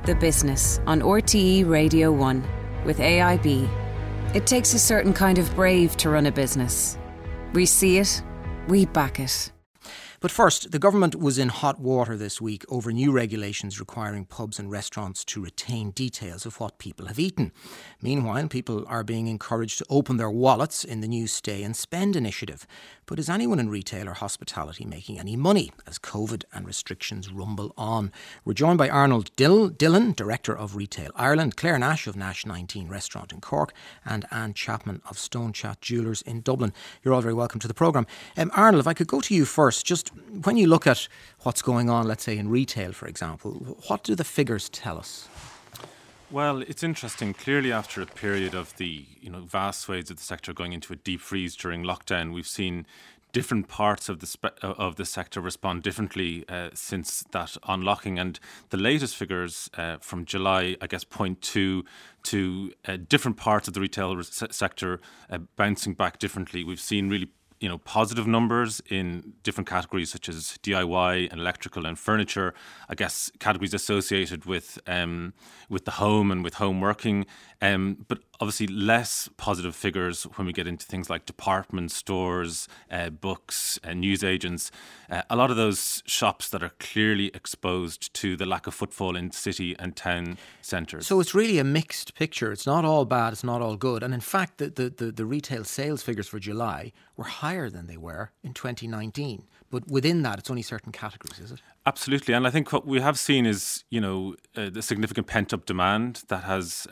The Business on RTE Radio 1 with AIB. It takes a certain kind of brave to run a business. We see it, we back it. But first, the government was in hot water this week over new regulations requiring pubs and restaurants to retain details of what people have eaten. Meanwhile, people are being encouraged to open their wallets in the new Stay and Spend initiative. But is anyone in retail or hospitality making any money as COVID and restrictions rumble on? We're joined by Arnold Dillon, Director of Retail Ireland, Claire Nash of Nash 19 Restaurant in Cork, and Anne Chapman of Stonechat Jewellers in Dublin. You're all very welcome to the programme. Arnold, if I could go to you first, just when you look at what's going on, let's say in retail, for example, what do the figures tell us? Well, it's interesting. Clearly, after a period of the vast swathes of the sector going into a deep freeze during lockdown, we've seen different parts of the sector respond differently since that unlocking. And the latest figures from July, I guess, point to different parts of the retail sector bouncing back differently. We've seen really positive numbers in different categories such as DIY and electrical and furniture. I guess categories associated with the home and with home working, but obviously less positive figures when we get into things like department stores, books, newsagents. A lot of those shops that are clearly exposed to the lack of footfall in city and town centres. So it's really a mixed picture. It's not all bad, it's not all good. And in fact, the retail sales figures for July were higher than they were in 2019. But within that, it's only certain categories, is it? Absolutely. And I think what we have seen is, the significant pent-up demand that has,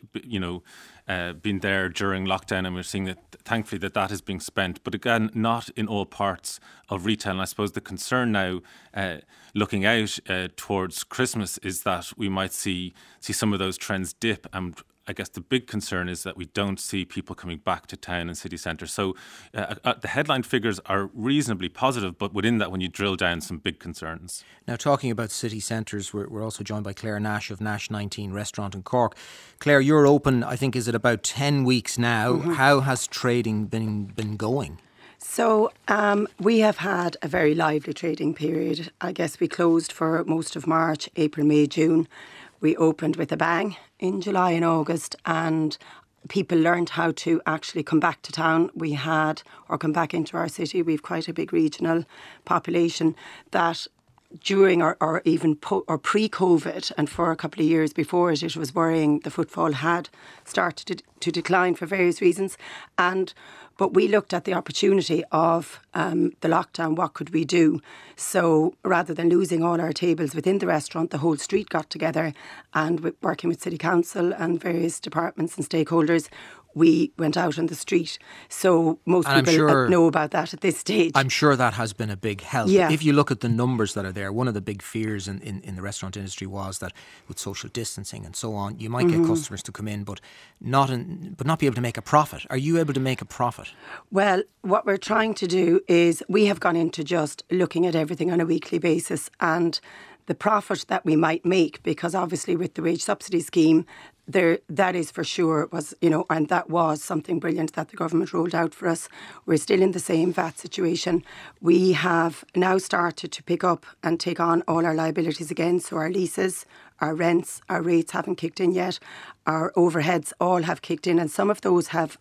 been there during lockdown. And we're seeing that, thankfully, that is being spent. But again, not in all parts of retail. And I suppose the concern now, looking out towards Christmas, is that we might see some of those trends dip. And I guess the big concern is that we don't see people coming back to town and city centres. So the headline figures are reasonably positive, but within that, when you drill down, some big concerns. Now, talking about city centres, we're also joined by Claire Nash of Nash 19 Restaurant in Cork. Claire, you're open, I think, is it about 10 weeks now? Mm-hmm. How has trading been going? So we have had a very lively trading period. I guess we closed for most of March, April, May, June. We opened with a bang in July and August, and people learned how to actually come back to town. Come back into our city. We've quite a big regional population that during or even pre-COVID and for a couple of years before it was worrying the footfall had started to decline for various reasons. But we looked at the opportunity of the lockdown. What could we do? So rather than losing all our tables within the restaurant, the whole street got together, and working with City Council and various departments and stakeholders, we went out on the street. So most people know about that at this stage. I'm sure that has been a big help. Yeah. If you look at the numbers that are there, one of the big fears in the restaurant industry was that with social distancing and so on, you might get customers to come in but not be able to make a profit. Are you able to make a profit? Well, what we're trying to do is we have gone into just looking at everything on a weekly basis, and the profit that we might make, because obviously with the wage subsidy scheme, that is for sure was, and that was something brilliant that the government rolled out for us. We're still in the same VAT situation. We have now started to pick up and take on all our liabilities again. So our leases, our rents, our rates haven't kicked in yet. Our overheads all have kicked in, and some of those have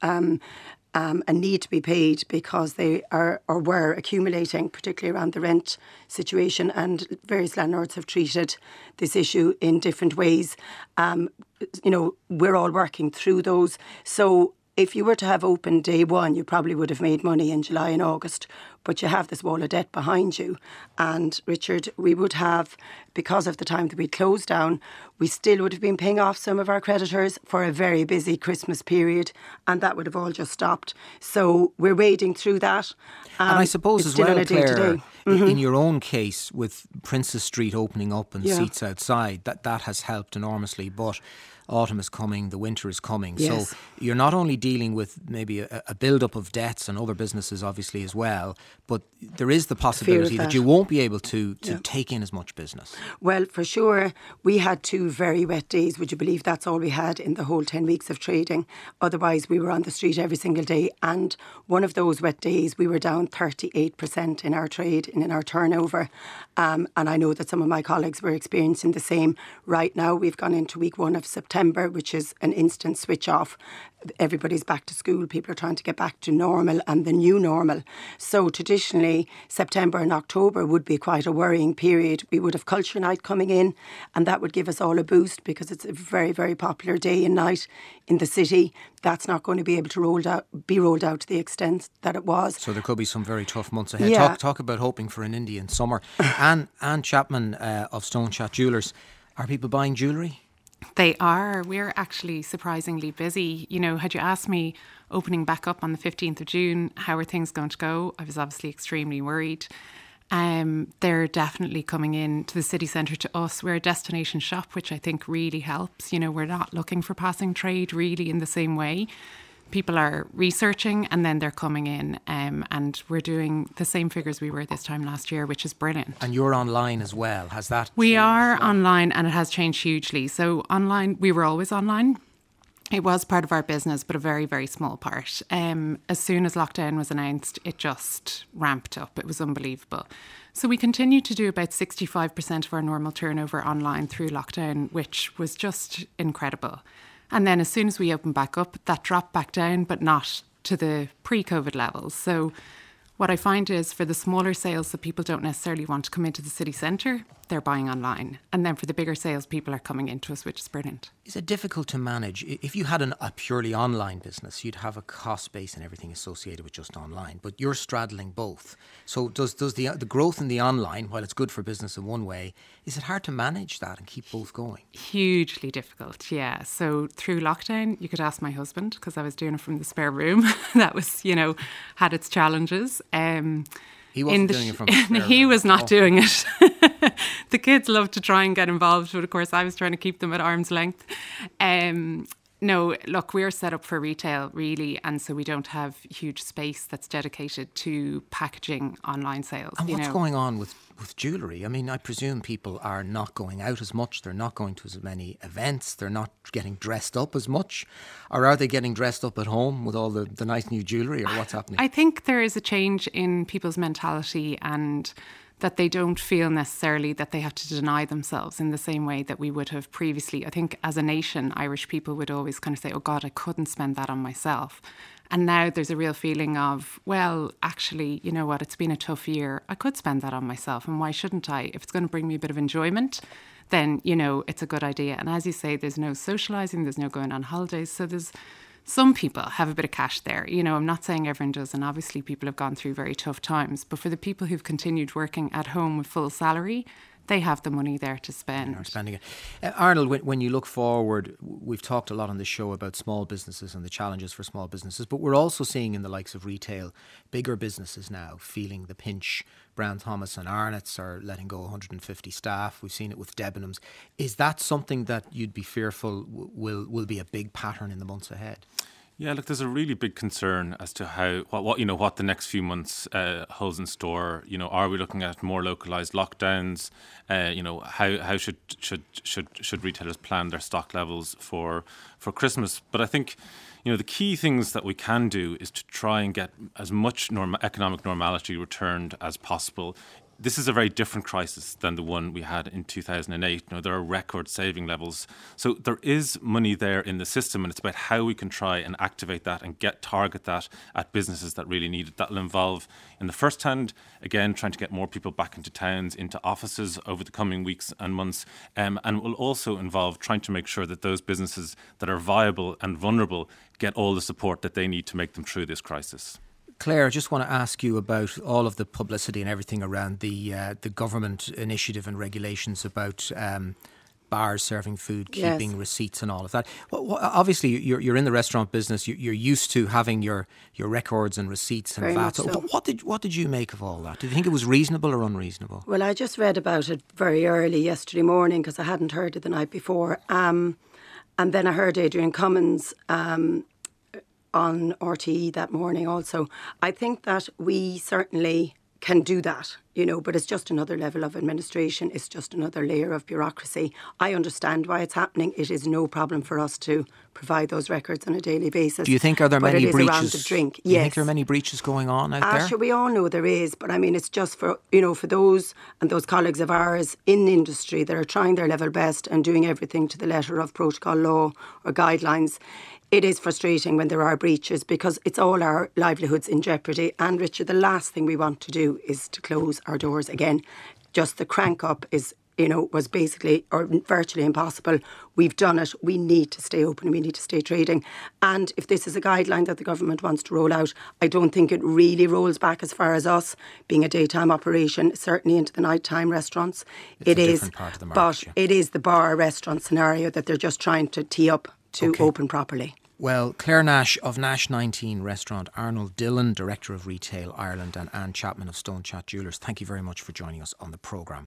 a need to be paid because they are or were accumulating, particularly around the rent situation, and various landlords have treated this issue in different ways. We're all working through those. So if you were to have opened day one, you probably would have made money in July and August, but you have this wall of debt behind you. And Richard, we would have, because of the time that we closed down, we still would have been paying off some of our creditors for a very busy Christmas period, and that would have all just stopped. So we're wading through that. And I suppose as well, Claire, in your own case with Princess Street opening up and seats outside, that has helped enormously. But autumn is coming, the winter is coming. Yes. So you're not only dealing with maybe a build-up of debts and other businesses obviously as well, but there is the possibility that you won't be able to take in as much business. Well, for sure, we had 2 very wet days. Would you believe that's all we had in the whole 10 weeks of trading? Otherwise, we were on the street every single day. And one of those wet days, we were down 38% in our trade and in our turnover. And I know that some of my colleagues were experiencing the same. Right now, we've gone into week 1 of September, which is an instant switch off. Everybody's back to school. People are trying to get back to normal and the new normal. So traditionally, September and October would be quite a worrying period. We would have Culture Night coming in, and that would give us all a boost because it's a very, very popular day and night in the city. That's not going to be able to be rolled out to the extent that it was. So there could be some very tough months ahead. Yeah. Talk about hoping for an Indian summer. Anne Chapman of Stone Chat Jewellers. Are people buying jewellery? They are. We're actually surprisingly busy. You know, had you asked me opening back up on the 15th of June, how are things going to go? I was obviously extremely worried. They're definitely coming in to the city centre to us. We're a destination shop, which I think really helps. You know, we're not looking for passing trade really in the same way. People are researching and then they're coming in, and we're doing the same figures we were this time last year, which is brilliant. And you're online as well. Has that We are online, and it has changed hugely. So online, we were always online. It was part of our business, but a very, very small part. As soon as lockdown was announced, it just ramped up. It was unbelievable. So we continued to do about 65% of our normal turnover online through lockdown, which was just incredible. And then as soon as we opened back up, that dropped back down, but not to the pre-COVID levels. So what I find is for the smaller sales that people don't necessarily want to come into the city centre, they're buying online. And then for the bigger sales, people are coming into us, which is brilliant. Is it difficult to manage? If you had a purely online business, you'd have a cost base and everything associated with just online, but you're straddling both. So does the growth in the online, while it's good for business in one way, is it hard to manage that and keep both going? Hugely difficult, yeah. So through lockdown, you could ask my husband, because I was doing it from the spare room. That was, had its challenges. He wasn't doing it from the spare room. He was not doing it. The kids love to try and get involved, but of course I was trying to keep them at arm's length. No, look, we're set up for retail really, and so we don't have huge space that's dedicated to packaging online sales. And what's going on with jewellery? I mean, I presume people are not going out as much, they're not going to as many events, they're not getting dressed up as much, or are they getting dressed up at home with all the nice new jewellery, or what's happening? I think there is a change in people's mentality, and that they don't feel necessarily that they have to deny themselves in the same way that we would have previously. I think as a nation, Irish people would always kind of say, oh God, I couldn't spend that on myself. And now there's a real feeling of, well, actually, you know what, it's been a tough year. I could spend that on myself, and why shouldn't I? If it's going to bring me a bit of enjoyment, then, it's a good idea. And as you say, there's no socialising, there's no going on holidays. So there's some people have a bit of cash there. I'm not saying everyone does, and obviously people have gone through very tough times. But for the people who've continued working at home with full salary, they have the money there to spend. They're spending it. Arnold, when you look forward, we've talked a lot on this show about small businesses and the challenges for small businesses, but we're also seeing in the likes of retail, bigger businesses now feeling the pinch. Brown Thomas and Arnott's are letting go 150 staff. We've seen it with Debenhams. Is that something that you'd be fearful will be a big pattern in the months ahead? Yeah, look, there's a really big concern as to how what the next few months holds in store. Are we looking at more localized lockdowns? How should retailers plan their stock levels for Christmas? But I think the key things that we can do is to try and get as much economic normality returned as possible. This is a very different crisis than the one we had in 2008. There are record saving levels. So there is money there in the system, and it's about how we can try and activate that and target that at businesses that really need it. That will involve, in the first hand, again, trying to get more people back into towns, into offices over the coming weeks and months. And it will also involve trying to make sure that those businesses that are viable and vulnerable get all the support that they need to make them through this crisis. Claire, I just want to ask you about all of the publicity and everything around the government initiative and regulations about bars serving food, keeping receipts and all of that. Well, obviously, you're in the restaurant business. You're used to having your records and receipts and Very VAT. much so. What did you make of all that? Did you think it was reasonable or unreasonable? Well, I just read about it very early yesterday morning because I hadn't heard it the night before. And then I heard Adrian Cummins on RTE that morning also. I think that we certainly can do that, but it's just another level of administration. It's just another layer of bureaucracy. I understand why it's happening. It is no problem for us to provide those records on a daily basis. Do you think are there many breaches? Around the drink. Do you think there are many breaches going on out there? Sure, we all know there is, but I mean, it's just for those and those colleagues of ours in the industry that are trying their level best and doing everything to the letter of protocol law or guidelines. It is frustrating when there are breaches because it's all our livelihoods in jeopardy. And Richard, the last thing we want to do is to close our doors again. Just the crank up was basically or virtually impossible. We've done it. We need to stay open. We need to stay trading. And if this is a guideline that the government wants to roll out, I don't think it really rolls back as far as us being a daytime operation, certainly into the nighttime restaurants. It's a different part of the market, it is the bar restaurant scenario that they're just trying to tee up to open properly. Well, Claire Nash of Nash 19 Restaurant, Arnold Dillon, Director of Retail Ireland, and Anne Chapman of Stone Chat Jewellers, thank you very much for joining us on the programme.